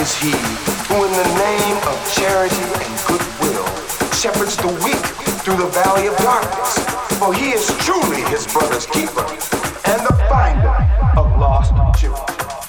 is he who in the name of charity and goodwill shepherds the weak through the valley of darkness. For he is truly his brother's keeper and the finder of lost children.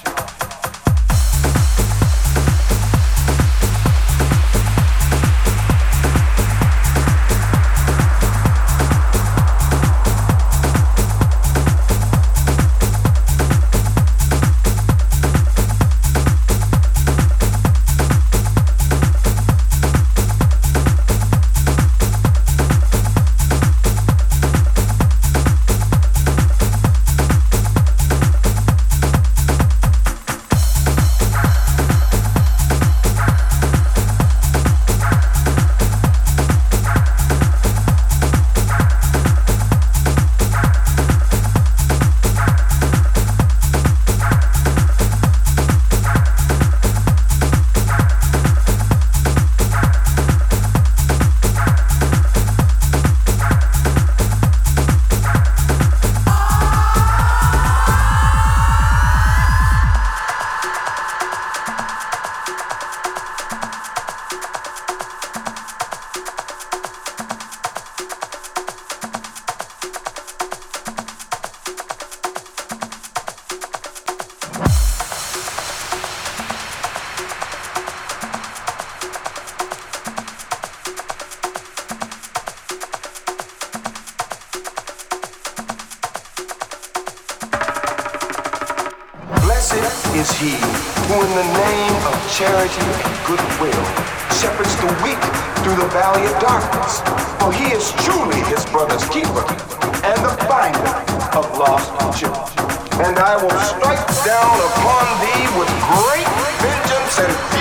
Is he who in the name of charity and goodwill shepherds the weak through the valley of darkness. For he is truly his brother's keeper and the finder of lost children. And I will strike down upon thee with great vengeance and